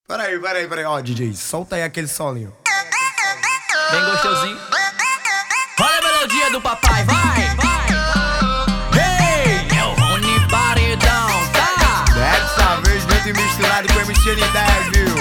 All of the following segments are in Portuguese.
Peraí, ó, DJ, solta aí aquele solinho. Bem gostosinho. Olha a melodia do papai, vai! Hey! É o Rony Paredão, tá? Dessa vez dentro e misturado com MCN10, viu?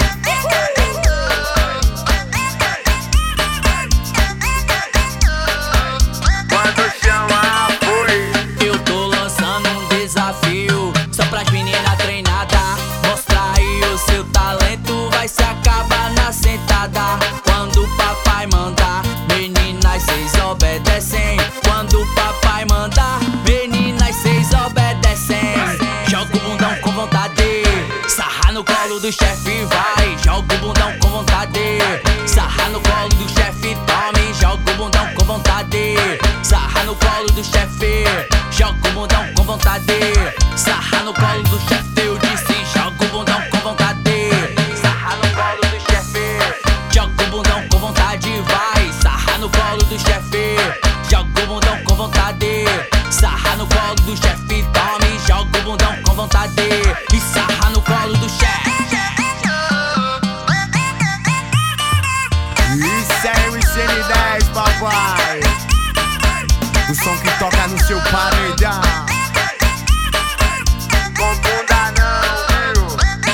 Quando chama, foi. Eu tô lançando um desafio só pras meninas treinadas. Mostra aí o seu talento, vai se acabar na sentada. Quando o papai mandar, meninas cês obedecem. Quando o papai mandar, meninas cês obedecem. Joga o bundão com vontade, sarra no colo do chefe, vai. Joga o bundão com vontade, sarra no colo do chefe, tome. Joga o bundão com vontade, sarra no colo do chefe. Joga o bundão com vontade, sarra no colo do chefe. Eu disse, joga o bundão com vontade, sarra no colo do chefe. Joga o bundão com vontade, vai. Sarra no colo do chefe. Joga o bundão com vontade, sarra no colo do chefe, tome. Joga o bundão com vontade e sarra no colo do chefe. Isso é MCN10, papai. O som que toca no seu paredão. Confunda não,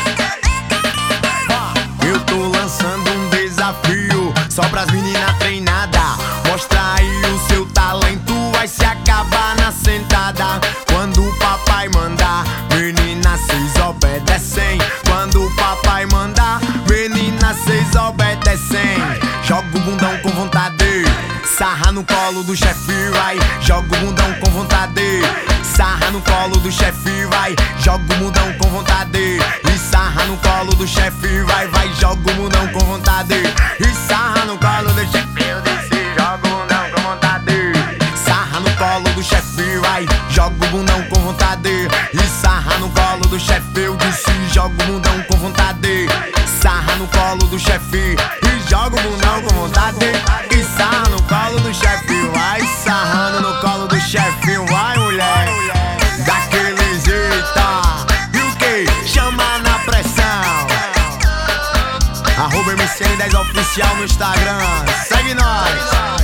viu? Eu tô lançando um desafio só pras meninas treinadas. Mostra aí o seu talento, vai se acabar na sentada. Quando o papai mandar, meninas cês obedecem. Quando o papai mandar, meninas cês obedecem. Joga o bundão com vontade, sarra no colo do chefe, vai. Joga o bundão com vontade, sarra no colo do chefe, vai. Joga o bundão com vontade e sarra no colo do chefe, vai. Joga o bundão com vontade e sarra no colo do chefe. Eu disse, joga o bundão com vontade, sarra no colo do chefe, vai. Joga o bundão com vontade e sarra no colo do chefe. Eu disse, joga o bundão com vontade, sarra no colo do chefe. E joga o bundão com vontade e sarra no colo do chefe, vai. Sarrando no colo do chefe, vai, mulher. Daquele jeito. E o que? Chama na pressão. @MCN10 oficial no Instagram. Segue nós.